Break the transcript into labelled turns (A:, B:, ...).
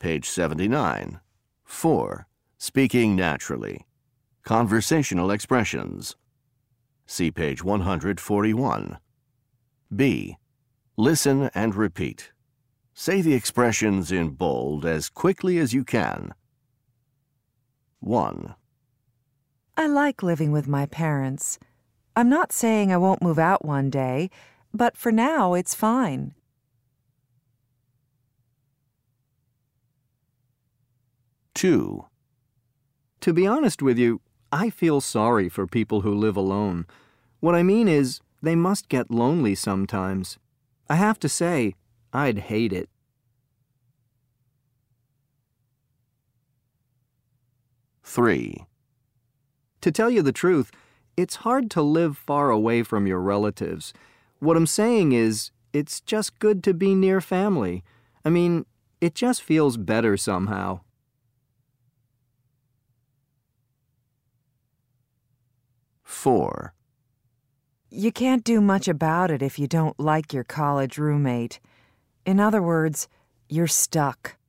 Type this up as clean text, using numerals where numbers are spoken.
A: Page 79. 4. Speaking naturally. Conversational expressions. See page 141. B. Listen and repeat. Say the expressions in bold as quickly as you can. 1.
B: I like living with my parents. I'm not saying I won't move out one day, but for now it's fine.
A: 2.
C: To be honest with you, I feel sorry for people who live alone. What I mean is, they must get lonely sometimes. I have to say, I'd hate it.
A: 3.
C: To tell you the truth, it's hard to live far away from your relatives. What I'm saying is, it's just good to be near family. I mean, it just feels better somehow.
A: 4.
B: You can't do much about it if you don't like your college roommate. In other words, you're stuck.